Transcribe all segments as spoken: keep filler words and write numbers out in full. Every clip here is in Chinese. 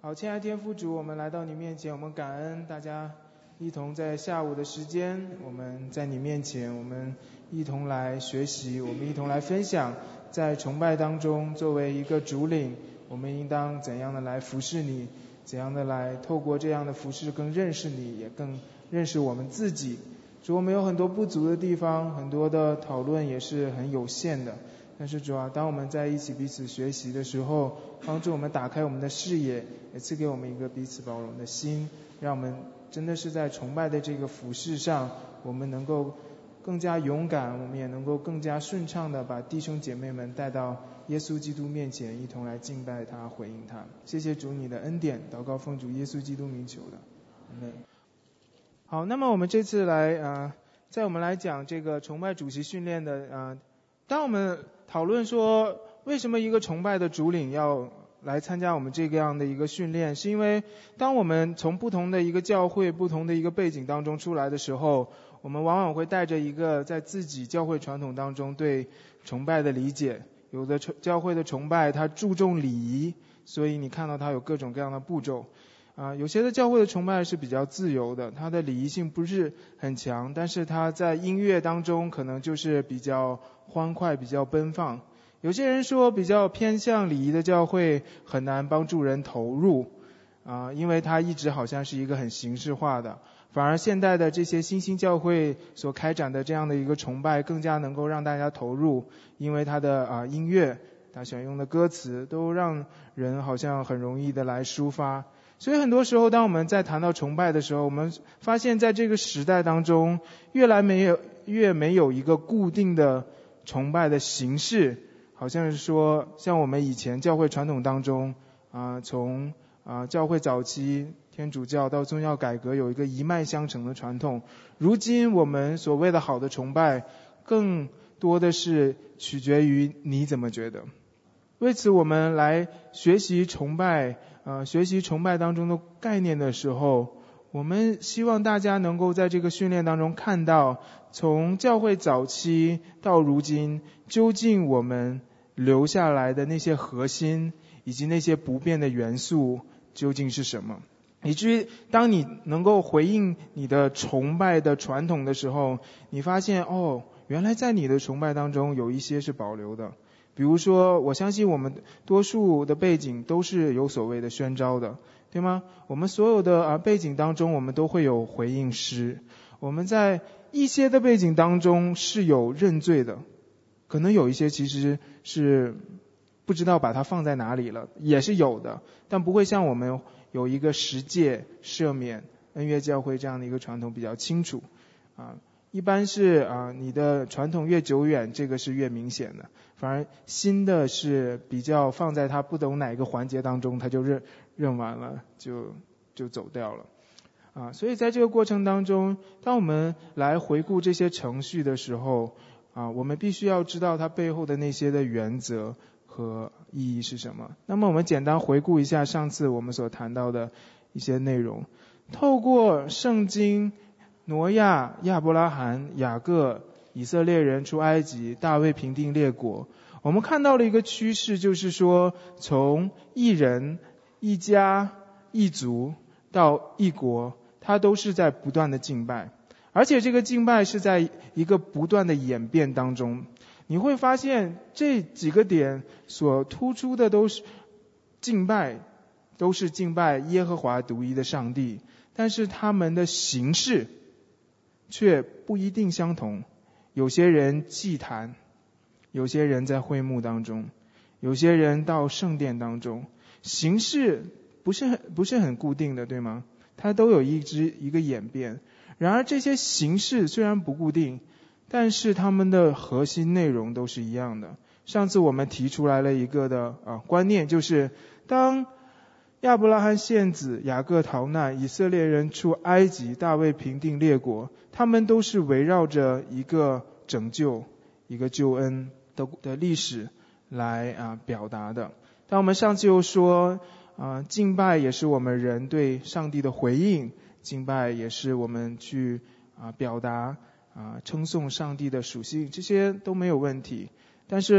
好，亲爱的天父主，我们来到你面前，我们感恩大家一同在下午的时间，我们在你面前，我们一同来学习，我们一同来分享，在崇拜当中，作为一个主领，我们应当怎样的来服侍你，怎样的来透过这样的服侍更认识你，也更认识我们自己。主，我们有很多不足的地方，很多的讨论也是很有限的，但是主啊，当我们在一起彼此学习的时候，帮助我们打开我们的视野，也赐给我们一个彼此包容的心，让我们真的是在崇拜的这个服事上，我们能够更加勇敢，我们也能够更加顺畅的把弟兄姐妹们带到耶稣基督面前，一同来敬拜他，回应他。谢谢主你的恩典，祷告奉主耶稣基督名求的，阿们。好，那么我们这次来呃，在我们来讲这个崇拜主席训练的呃，当我们讨论说为什么一个崇拜的主领要来参加我们这个样的一个训练，是因为当我们从不同的一个教会、不同的一个背景当中出来的时候，我们往往会带着一个在自己教会传统当中对崇拜的理解。有的教会的崇拜它注重礼仪，所以你看到它有各种各样的步骤啊、呃，有些的教会的崇拜是比较自由的，它的礼仪性不是很强，但是它在音乐当中可能就是比较欢快、比较奔放。有些人说比较偏向礼仪的教会很难帮助人投入啊、呃，因为它一直好像是一个很形式化的，反而现代的这些新兴教会所开展的这样的一个崇拜更加能够让大家投入，因为它的啊、呃、音乐，它选用的歌词都让人好像很容易的来抒发。所以很多时候当我们在谈到崇拜的时候，我们发现在这个时代当中越来没有越没有一个固定的崇拜的形式，好像是说像我们以前教会传统当中啊、呃，从啊、呃、教会早期天主教到宗教改革有一个一脉相承的传统，如今我们所谓的好的崇拜更多的是取决于你怎么觉得。为此我们来学习崇拜呃，学习崇拜当中的概念的时候，我们希望大家能够在这个训练当中看到，从教会早期到如今，究竟我们留下来的那些核心以及那些不变的元素究竟是什么，以至于当你能够回应你的崇拜的传统的时候，你发现哦，原来在你的崇拜当中有一些是保留的。比如说，我相信我们多数的背景都是有所谓的宣召的，对吗？我们所有的啊背景当中，我们都会有回应诗。我们在一些的背景当中是有认罪的，可能有一些其实是不知道把它放在哪里了，也是有的，但不会像我们有一个十诫赦免恩约教会这样的一个传统比较清楚啊。一般是啊，你的传统越久远，这个是越明显的。反而新的是比较放在他不懂哪个环节当中，他就认认完了，就就走掉了啊。所以在这个过程当中，当我们来回顾这些程序的时候啊，我们必须要知道它背后的那些的原则和意义是什么。那么我们简单回顾一下上次我们所谈到的一些内容，透过圣经。挪亚、亚伯拉罕、雅各、以色列人出埃及，大卫平定列国，我们看到了一个趋势，就是说从一人、一家、一族到一国，它都是在不断的敬拜，而且这个敬拜是在一个不断的演变当中。你会发现这几个点所突出的都是敬拜，都是敬拜耶和华独一的上帝，但是他们的形式却不一定相同。有些人祭坛，有些人在会幕当中，有些人到圣殿当中，形式不是很不是很固定的，对吗？它都有一支一个演变。然而这些形式虽然不固定，但是他们的核心内容都是一样的。上次我们提出来了一个的啊观念，就是当亚伯拉罕献子，雅各逃难，以色列人出埃及，大卫平定列国，他们都是围绕着一个拯救、一个救恩的的历史来啊表达的。但我们上次又说啊，敬拜也是我们人对上帝的回应，敬拜也是我们去啊表达啊称颂上帝的属性，这些都没有问题。但是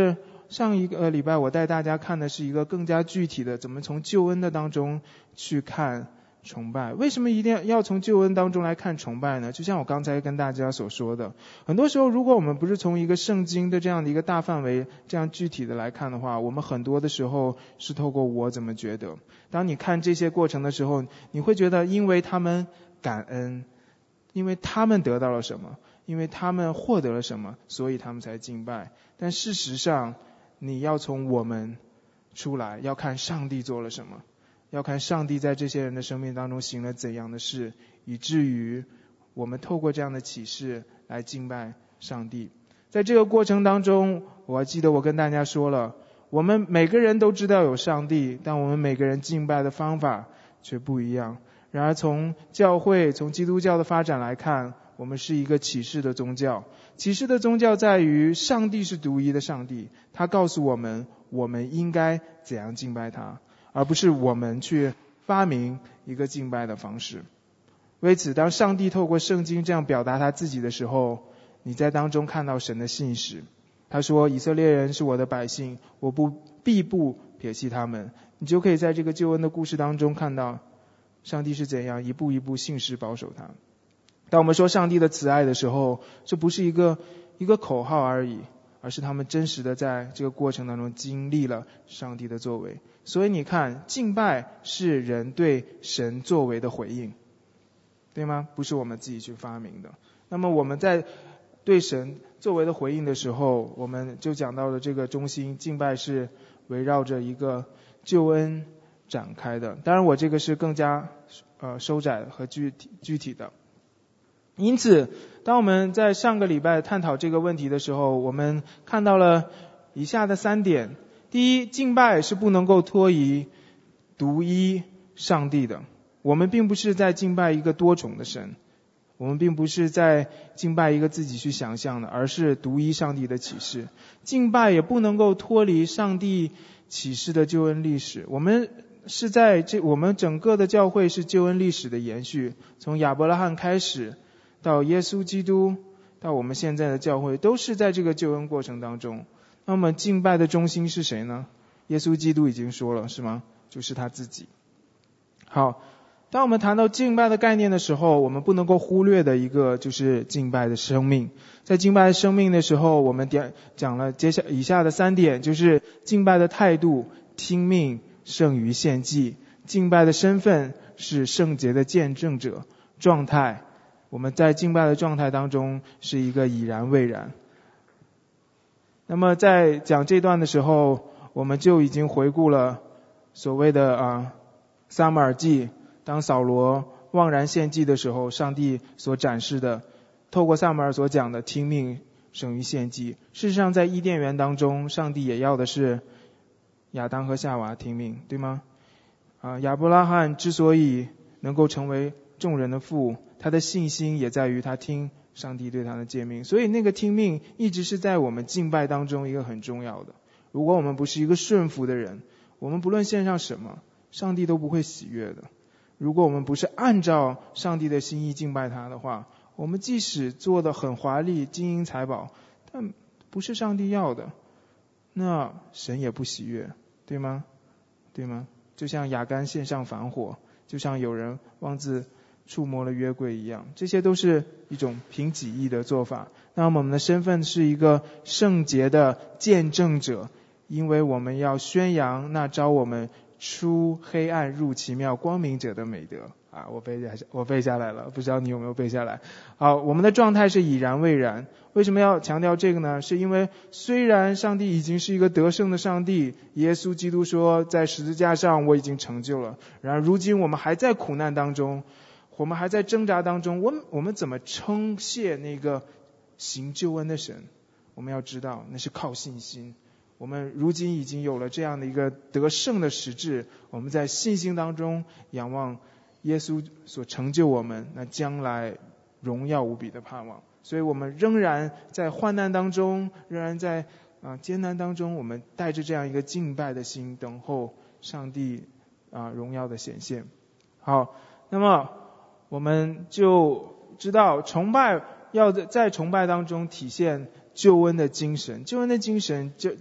上一个礼拜我带大家看的是一个更加具体的，怎么从救恩的当中去看崇拜。为什么一定要从救恩当中来看崇拜呢？就像我刚才跟大家所说的，很多时候如果我们不是从一个圣经的这样的一个大范围这样具体的来看的话，我们很多的时候是透过我怎么觉得。当你看这些过程的时候，你会觉得因为他们感恩，因为他们得到了什么，因为他们获得了什么，所以他们才敬拜。但事实上你要从我们出来，要看上帝做了什么，要看上帝在这些人的生命当中行了怎样的事，以至于我们透过这样的启示来敬拜上帝。在这个过程当中，我还记得我跟大家说了，我们每个人都知道有上帝，但我们每个人敬拜的方法却不一样。然而从教会，从基督教的发展来看，我们是一个启示的宗教。启示的宗教在于上帝是独一的上帝，他告诉我们我们应该怎样敬拜他，而不是我们去发明一个敬拜的方式。为此，当上帝透过圣经这样表达他自己的时候，你在当中看到神的信实。他说以色列人是我的百姓，我不必不撇弃他们。你就可以在这个救恩的故事当中看到上帝是怎样一步一步信实保守他。当我们说上帝的慈爱的时候，这不是一个一个口号而已，而是他们真实的在这个过程当中经历了上帝的作为。所以你看，敬拜是人对神作为的回应，对吗？不是我们自己去发明的。那么我们在对神作为的回应的时候，我们就讲到了这个中心，敬拜是围绕着一个救恩展开的。当然我这个是更加呃收窄和具体具体的。因此当我们在上个礼拜探讨这个问题的时候，我们看到了以下的三点。第一，敬拜是不能够脱离独一上帝的。我们并不是在敬拜一个多重的神，我们并不是在敬拜一个自己去想象的，而是独一上帝的启示。敬拜也不能够脱离上帝启示的救恩历史。我们是在这，我们整个的教会是救恩历史的延续，从亚伯拉罕开始到耶稣基督，到我们现在的教会，都是在这个救恩过程当中。那么敬拜的中心是谁呢？耶稣基督已经说了，是吗？就是他自己。好，当我们谈到敬拜的概念的时候，我们不能够忽略的一个就是敬拜的生命。在敬拜生命的时候，我们点讲了接下以下的三点，就是敬拜的态度，听命胜于献祭；敬拜的身份是圣洁的见证者；状态，我们在敬拜的状态当中是一个已然未然。那么在讲这段的时候，我们就已经回顾了所谓的啊撒母耳记，当扫罗妄然献祭的时候，上帝所展示的，透过撒母耳所讲的听命胜于献祭。事实上在伊甸园当中，上帝也要的是亚当和夏娃听命，对吗？啊，亚伯拉罕之所以能够成为众人的父，他的信心也在于他听上帝对他的诫命。所以那个听命一直是在我们敬拜当中一个很重要的。如果我们不是一个顺服的人，我们不论献上什么，上帝都不会喜悦的。如果我们不是按照上帝的心意敬拜他的话，我们即使做得很华丽，金银财宝，但不是上帝要的，那神也不喜悦，对吗？对吗？就像亚干献上燔火，就像有人妄自触摸了约柜一样，这些都是一种凭己意的做法。那么我们的身份是一个圣洁的见证者，因为我们要宣扬那召我们出黑暗入奇妙光明者的美德啊！我背下我背下来了，不知道你有没有背下来。好，我们的状态是已然未然。为什么要强调这个呢？是因为虽然上帝已经是一个得胜的上帝，耶稣基督说在十字架上我已经成就了，然而如今我们还在苦难当中，我们还在挣扎当中，我们我们怎么称谢那个行救恩的神？我们要知道那是靠信心。我们如今已经有了这样的一个得胜的实质，我们在信心当中仰望耶稣所成就我们那将来荣耀无比的盼望。所以我们仍然在患难当中，仍然在啊艰难当中，我们带着这样一个敬拜的心，等候上帝啊荣耀的显现。好，那么我们就知道崇拜要在崇拜当中体现救恩的精神。救恩的精神就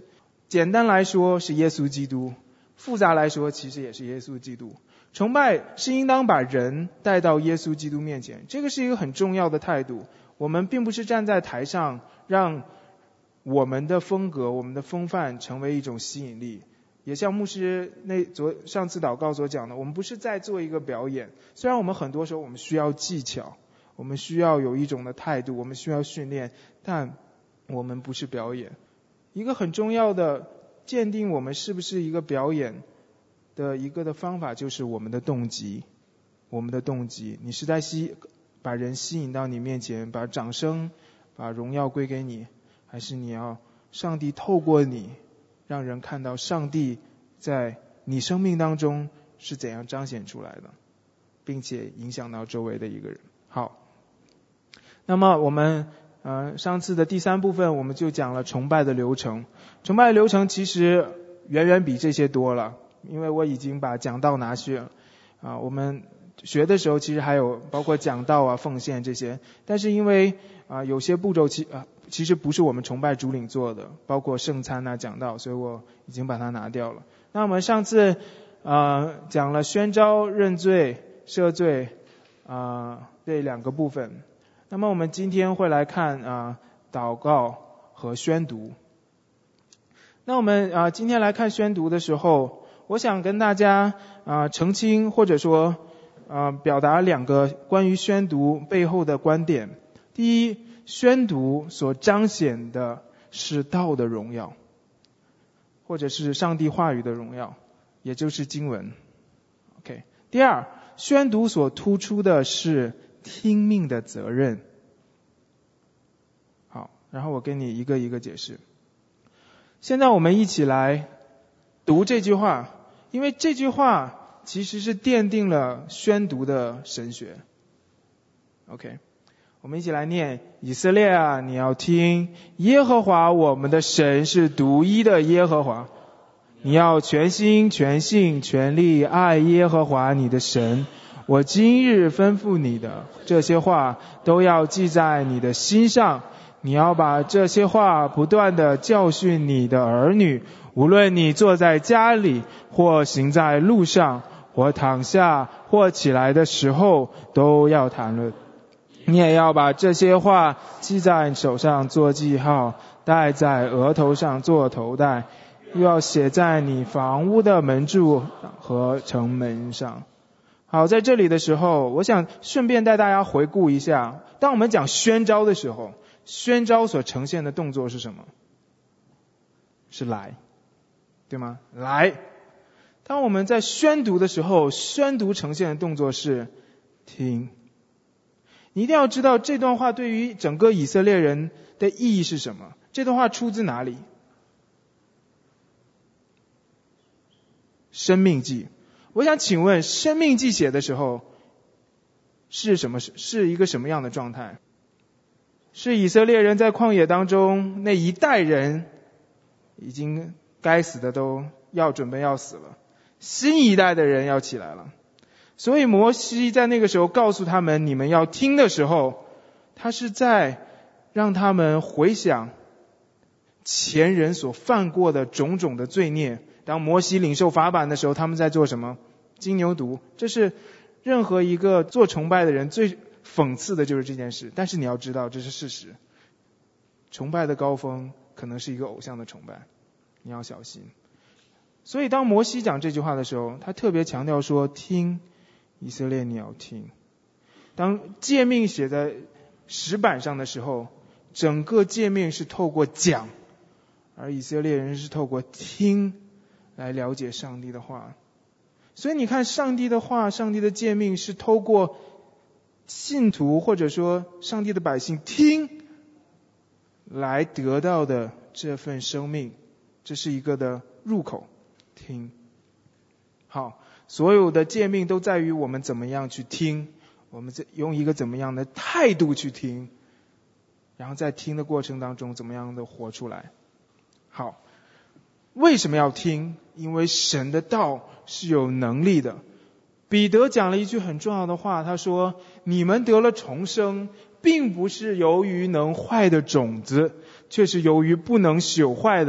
简单来说是耶稣基督，复杂来说其实也是耶稣基督。崇拜是应当把人带到耶稣基督面前，这个是一个很重要的态度。我们并不是站在台上让我们的风格、我们的风范成为一种吸引力，也像牧师那昨上次祷告所讲的，我们不是在做一个表演。虽然我们很多时候我们需要技巧，我们需要有一种的态度，我们需要训练，但我们不是表演。一个很重要的鉴定我们是不是一个表演的一个的方法，就是我们的动机。我们的动机，你是在吸把人吸引到你面前，把掌声把荣耀归给你，还是你要上帝透过你让人看到上帝在你生命当中是怎样彰显出来的，并且影响到周围的一个人。好，那么我们呃，上次的第三部分我们就讲了崇拜的流程。崇拜的流程其实远远比这些多了，因为我已经把讲道拿去了啊。我们学的时候其实还有包括讲道啊、奉献这些，但是因为啊有些步骤其啊其实不是我们崇拜主领做的，包括圣餐啊、讲道，所以我已经把它拿掉了。那我们上次呃讲了宣召、认罪、赦罪啊这两个部分。那么我们今天会来看啊祷告和宣读。那我们啊今天来看宣读的时候，我想跟大家啊澄清或者说啊表达两个关于宣读背后的观点。第一，宣读所彰显的是道的荣耀，或者是上帝话语的荣耀，也就是经文。OK。第二，宣读所突出的是听命的责任。好，然后我跟你一个一个解释。现在我们一起来读这句话，因为这句话其实是奠定了宣读的神学。OK， 我们一起来念：以色列啊，你要听，耶和华我们的神是独一的耶和华。你要全心全性全力爱耶和华你的神。我今日吩咐你的这些话都要记在你的心上，你要把这些话不断地教训你的儿女，无论你坐在家里或行在路上或躺下或起来的时候都要谈论。你也要把这些话记在手上做记号，戴在额头上做头带，又要写在你房屋的门柱和城门上。好，在这里的时候，我想顺便带大家回顾一下，当我们讲宣召的时候，宣召所呈现的动作是什么？是来，对吗？来。当我们在宣读的时候，宣读呈现的动作是听。你一定要知道这段话对于整个以色列人的意义是什么。这段话出自哪里？申命记。我想请问，申命记写的时候是什么？是一个什么样的状态？是以色列人在旷野当中那一代人已经该死的都要准备要死了，新一代的人要起来了。所以摩西在那个时候告诉他们，你们要听的时候，他是在让他们回想前人所犯过的种种的罪孽。当摩西领受法版的时候，他们在做什么？金牛犊。这是任何一个做崇拜的人最讽刺的就是这件事，但是你要知道这是事实。崇拜的高峰可能是一个偶像的崇拜，你要小心。所以当摩西讲这句话的时候，他特别强调说，听以色列你要听。当诫命写在石板上的时候，整个诫命是透过讲，而以色列人是透过听来了解上帝的话。所以你看，上帝的话，上帝的诫命是透过信徒或者说上帝的百姓听来得到的这份生命，这是一个的入口，听。好，所有的诫命都在于我们怎么样去听，我们用一个怎么样的态度去听，然后在听的过程当中怎么样的活出来。好，为什么要听？因为神的道是有能力的。彼得讲了一句很重要的话，他说，你们得了重生，并不是由于能坏的种子，却是由于不能朽坏的，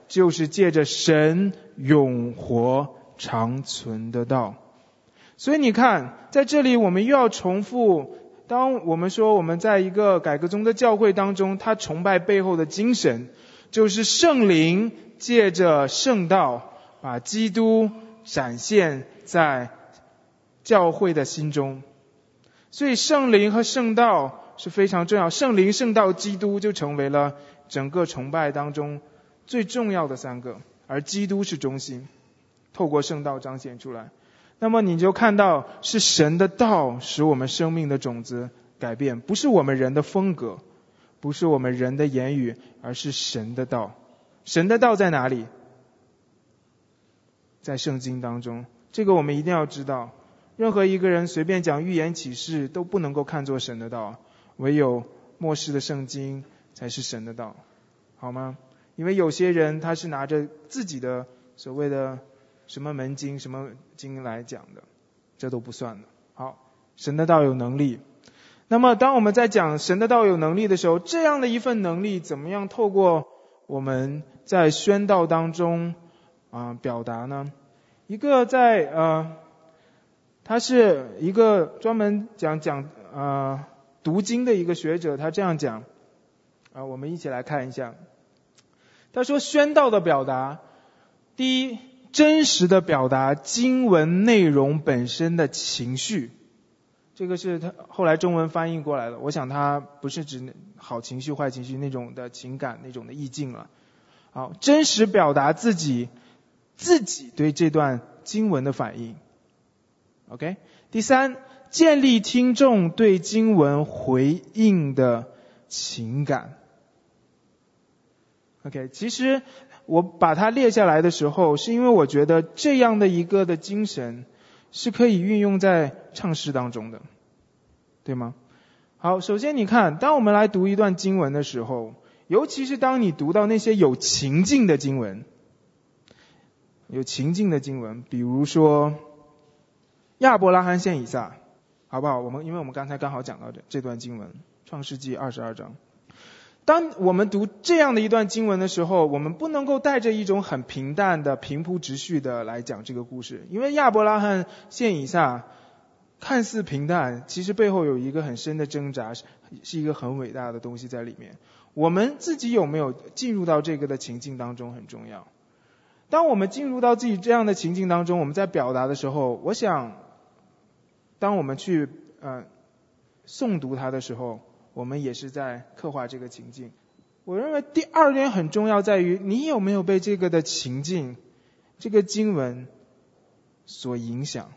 就是借着神永活长存的道。所以你看，在这里我们又要重复，当我们说我们在一个改革中的教会当中，他崇拜背后的精神，就是圣灵借着圣道把基督展现在教会的心中。所以圣灵和圣道是非常重要，圣灵、圣道、基督就成为了整个崇拜当中最重要的三个，而基督是中心，透过圣道彰显出来。那么你就看到是神的道使我们生命的种子改变，不是我们人的风格，不是我们人的言语，而是神的道。神的道在哪里？在圣经当中，这个我们一定要知道。任何一个人随便讲预言启示都不能够看作神的道，唯有末世的圣经才是神的道，好吗？因为有些人他是拿着自己的所谓的什么门经什么经来讲的，这都不算的。好，神的道有能力。那么当我们在讲神的道有能力的时候，这样的一份能力怎么样透过我们在宣道当中啊、呃、表达呢？一个在呃他是一个专门讲讲呃读经的一个学者，他这样讲啊、呃、我们一起来看一下。他说宣道的表达，第一，真实的表达经文内容本身的情绪，这个是他后来中文翻译过来的，我想他不是指好情绪坏情绪那种的情感那种的意境了。好，真实表达自己自己对这段经文的反应。 OK， 第三，建立听众对经文回应的情感。OK， 其实我把它列下来的时候，是因为我觉得这样的一个的精神是可以运用在唱诗当中的，对吗？好，首先你看，当我们来读一段经文的时候，尤其是当你读到那些有情境的经文，有情境的经文，比如说亚伯拉罕献以撒，好不好？我们因为我们刚才刚好讲到这这段经文，创世纪二十二章。当我们读这样的一段经文的时候，我们不能够带着一种很平淡的平铺直叙的来讲这个故事，因为亚伯拉罕献以撒看似平淡，其实背后有一个很深的挣扎，是一个很伟大的东西在里面。我们自己有没有进入到这个的情境当中很重要。当我们进入到自己这样的情境当中，我们在表达的时候，我想当我们去呃诵读它的时候，我们也是在刻画这个情境。我认为第二点很重要，在于你有没有被这个的情境这个经文所影响。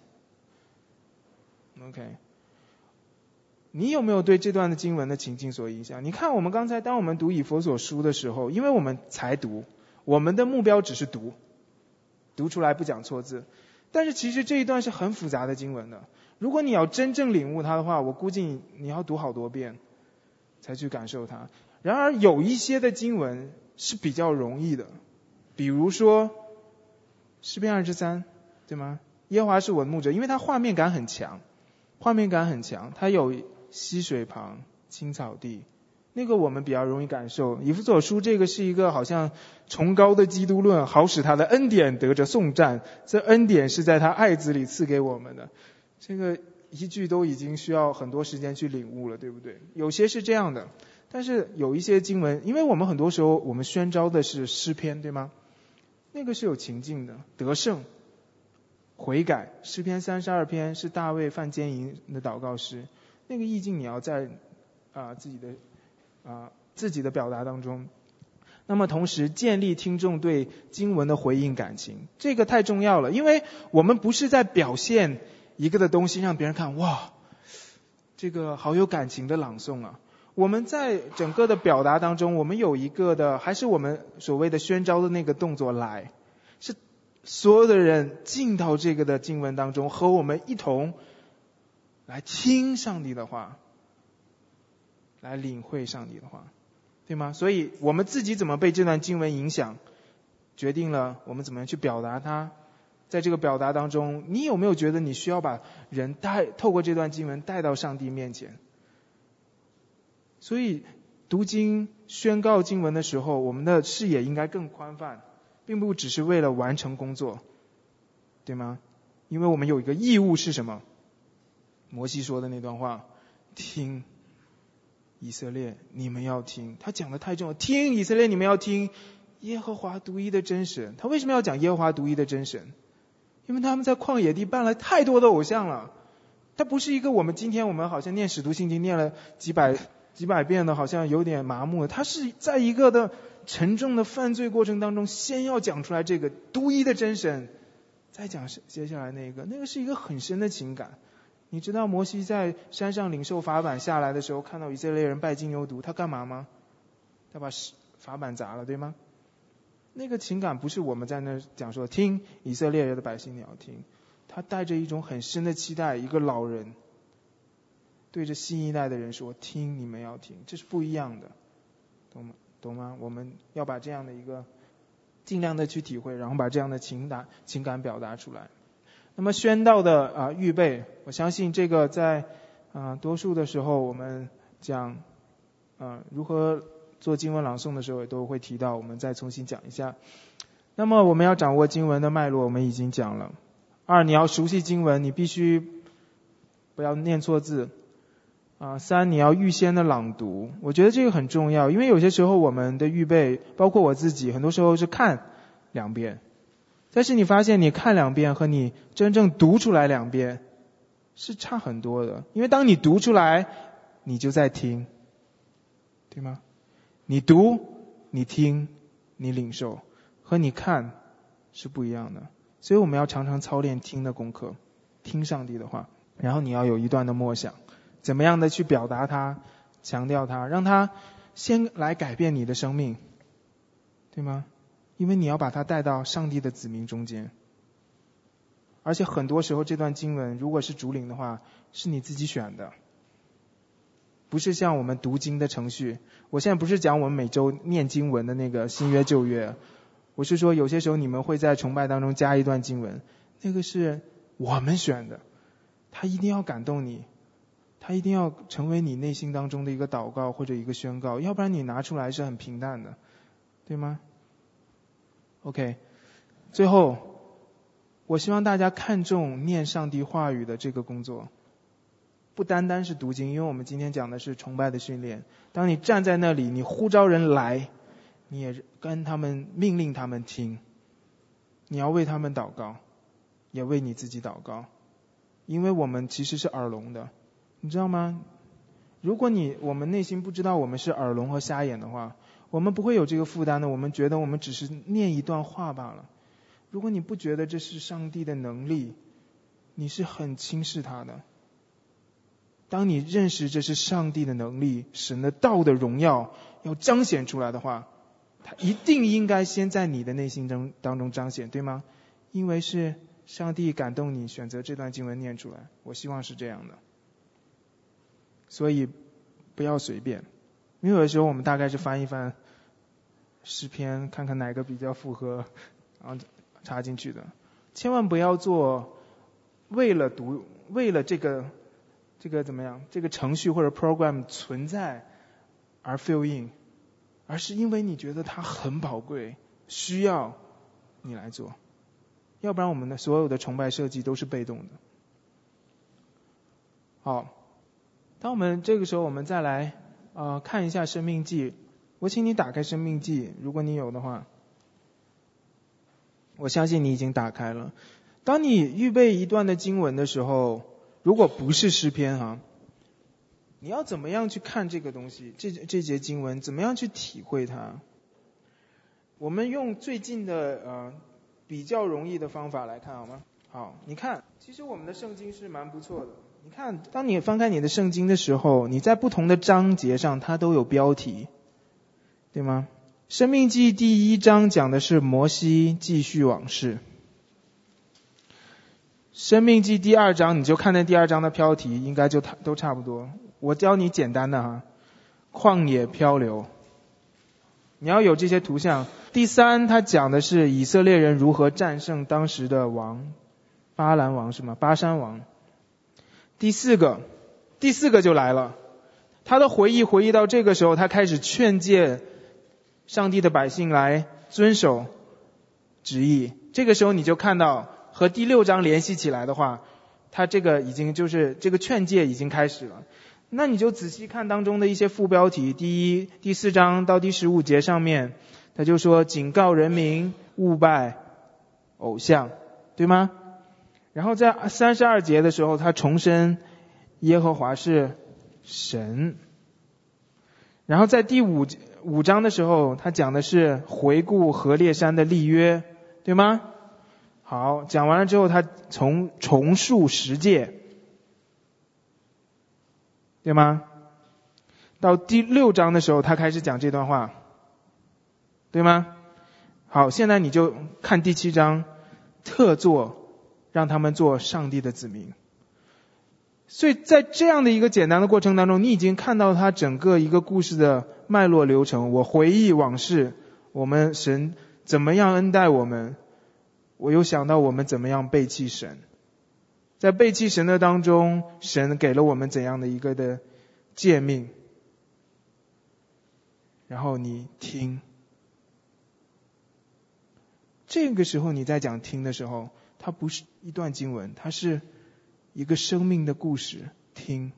OK， 你有没有对这段的经文的情境所影响？你看我们刚才当我们读以弗所书的时候，因为我们才读，我们的目标只是读读出来不讲错字，但是其实这一段是很复杂的经文的，如果你要真正领悟它的话，我估计你要读好多遍才去感受它。然而有一些的经文是比较容易的，比如说诗篇二十三，对吗？耶和华是我的牧者，因为它画面感很强，画面感很强，它有溪水旁、青草地，那个我们比较容易感受。以弗所书这个是一个好像崇高的基督论，好使他的恩典得着颂赞，这恩典是在他爱子里赐给我们的，这个一句都已经需要很多时间去领悟了，对不对？有些是这样的，但是有一些经文，因为我们很多时候我们宣召的是诗篇，对吗？那个是有情境的，得胜、悔改。诗篇三十二篇是大卫犯奸淫的祷告诗，那个意境你要在啊、呃、自己的啊、呃、自己的表达当中。那么同时建立听众对经文的回应感情，这个太重要了，因为我们不是在表现一个的东西让别人看，哇，这个好有感情的朗诵啊。我们在整个的表达当中，我们有一个的，还是我们所谓的宣召的那个动作来，是所有的人进到这个的经文当中，和我们一同来听上帝的话，来领会上帝的话，对吗？所以我们自己怎么被这段经文影响，决定了我们怎么样去表达它。在这个表达当中，你有没有觉得你需要把人带透过这段经文带到上帝面前？所以读经宣告经文的时候，我们的视野应该更宽泛， 并不只是为了完成工作，对吗？因为我们有一个义务是什么？摩西说的那段话，听以色列，你们要听。他讲的太重要，听以色列，你们要听耶和华独一的真神。他为什么要讲耶和华独一的真神？因为他们在旷野地办了太多的偶像了。他不是一个我们今天我们好像念使徒信经念了几百几百遍的，好像有点麻木。他是在一个的沉重的犯罪过程当中，先要讲出来这个独一的真神，再讲接下来那个，那个是一个很深的情感。你知道摩西在山上领受法版下来的时候，看到以色列人拜金牛犊，他干嘛吗？他把法版砸了，对吗？那个情感不是我们在那讲说听以色列人的百姓你要听，他带着一种很深的期待。一个老人对着新一代的人说听你们要听，这是不一样的，懂吗？懂吗？我们要把这样的一个尽量的去体会，然后把这样的情感情感表达出来。那么宣道的啊、呃、预备，我相信这个在啊、呃、多数的时候我们讲啊、呃、如何做经文朗诵的时候也都会提到，我们再重新讲一下。那么我们要掌握经文的脉络，我们已经讲了。二，你要熟悉经文，你必须不要念错字。啊，三，你要预先的朗读，我觉得这个很重要，因为有些时候我们的预备，包括我自己，很多时候是看两遍，但是你发现你看两遍和你真正读出来两遍是差很多的，因为当你读出来，你就在听，对吗？你读，你听，你领受，和你看是不一样的，所以我们要常常操练听的功课，听上帝的话，然后你要有一段的默想。怎么样的去表达它，强调它，让它先来改变你的生命，对吗？因为你要把它带到上帝的子民中间。而且很多时候这段经文如果是主领的话，是你自己选的，不是像我们读经的程序。我现在不是讲我们每周念经文的那个新约旧约，我是说有些时候你们会在崇拜当中加一段经文，那个是我们选的，它一定要感动你，它一定要成为你内心当中的一个祷告或者一个宣告，要不然你拿出来是很平淡的，对吗？ OK， 最后我希望大家看重念上帝话语的这个工作，不单单是读经，因为我们今天讲的是崇拜的训练。当你站在那里，你呼召人来，你也跟他们命令他们听，你要为他们祷告，也为你自己祷告，因为我们其实是耳聋的，你知道吗？如果你我们内心不知道我们是耳聋和瞎眼的话，我们不会有这个负担的，我们觉得我们只是念一段话罢了。如果你不觉得这是上帝的能力，你是很轻视他的。当你认识这是上帝的能力，神的道的荣耀要彰显出来的话，他一定应该先在你的内心中当中彰显，对吗？因为是上帝感动你选择这段经文念出来，我希望是这样的。所以不要随便，因为有的时候我们大概是翻一翻诗篇，看看哪个比较符合，然后插进去的。千万不要做为了读为了这个这个怎么样这个程序或者 program 存在而 fill in， 而是因为你觉得它很宝贵，需要你来做，要不然我们的所有的崇拜设计都是被动的。好，当我们这个时候我们再来呃看一下申命记，我请你打开申命记，如果你有的话，我相信你已经打开了。当你预备一段的经文的时候，如果不是诗篇哈，你要怎么样去看这个东西，这这节经文怎么样去体会它？我们用最近的呃比较容易的方法来看好吗？好，你看，其实我们的圣经是蛮不错的。你看，当你翻开你的圣经的时候，你在不同的章节上它都有标题，对吗？申命记第一章讲的是摩西继续往事，申命记第二章你就看那第二章的标题应该就都差不多，我教你简单的哈，旷野漂流，你要有这些图像。第三，他讲的是以色列人如何战胜当时的王巴兰王是吗？巴山王。第四个第四个就来了，他的回忆回忆到这个时候，他开始劝诫上帝的百姓来遵守旨意。这个时候你就看到和第六章联系起来的话，它这个已经就是这个劝诫已经开始了。那你就仔细看当中的一些副标题，第一第四章到第十五节上面，他就说警告人民勿拜偶像，对吗？然后在三十二节的时候，他重申耶和华是神。然后在第五五章的时候，他讲的是回顾何烈山的立约，对吗？好，讲完了之后，他从重述十诫，对吗？到第六章的时候，他开始讲这段话，对吗？好，现在你就看第七章，特作让他们做上帝的子民。所以在这样的一个简单的过程当中，你已经看到他整个一个故事的脉络流程。我回忆往事，我们神怎么样恩待我们，我又想到我们怎么样背弃神。在背弃神的当中，神给了我们怎样的一个的诫命，然后你听。这个时候你在讲听的时候，它不是一段经文，它是一个生命的故事。听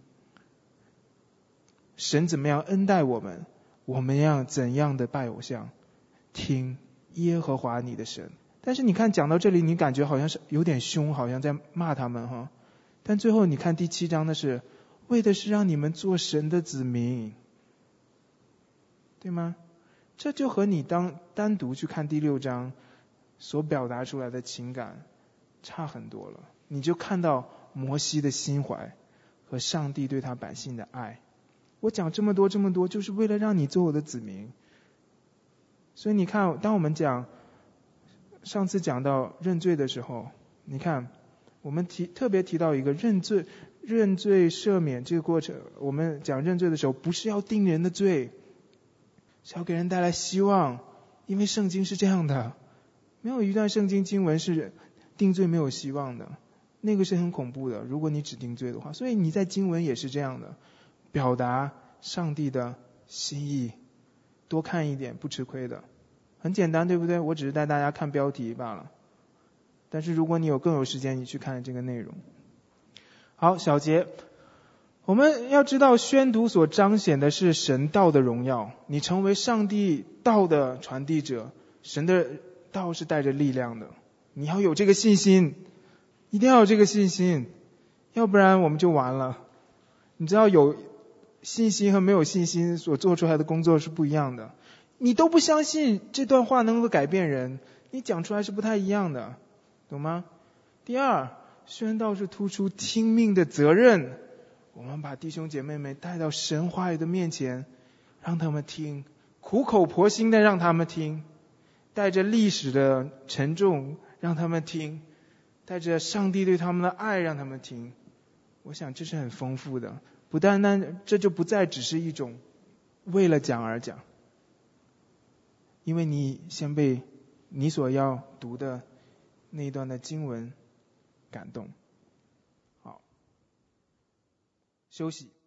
神怎么样恩待我们，我们要怎样的拜偶像，听耶和华你的神。但是你看讲到这里，你感觉好像是有点凶，好像在骂他们哈。但最后你看第七章的是为的是让你们做神的子民，对吗？这就和你当单独去看第六章所表达出来的情感差很多了。你就看到摩西的心怀和上帝对他百姓的爱。我讲这么多这么多，就是为了让你做我的子民。所以你看，当我们讲上次讲到认罪的时候，你看我们提特别提到一个认罪认罪赦免这个过程。我们讲认罪的时候，不是要定人的罪，是要给人带来希望。因为圣经是这样的，没有一段圣经经文是定罪没有希望的，那个是很恐怖的，如果你只定罪的话。所以你在经文也是这样的，表达上帝的心意，多看一点不吃亏的。很简单，对不对？我只是带大家看标题罢了。但是如果你有更有时间，你去看这个内容。好，小节，我们要知道宣读所彰显的是神道的荣耀。你成为上帝道的传递者，神的道是带着力量的，你要有这个信心，一定要有这个信心，要不然我们就完了。你知道有信心和没有信心所做出来的工作是不一样的。你都不相信这段话能够改变人，你讲出来是不太一样的，懂吗？第二，宣道是突出听命的责任。我们把弟兄姐妹们带到神话语的面前，让他们听，苦口婆心的让他们听，带着历史的沉重让他们听，带着上帝对他们的爱让他们听。我想这是很丰富的，不单单这就不再只是一种为了讲而讲，因为你先被你所要读的那一段的经文感动。好，休息。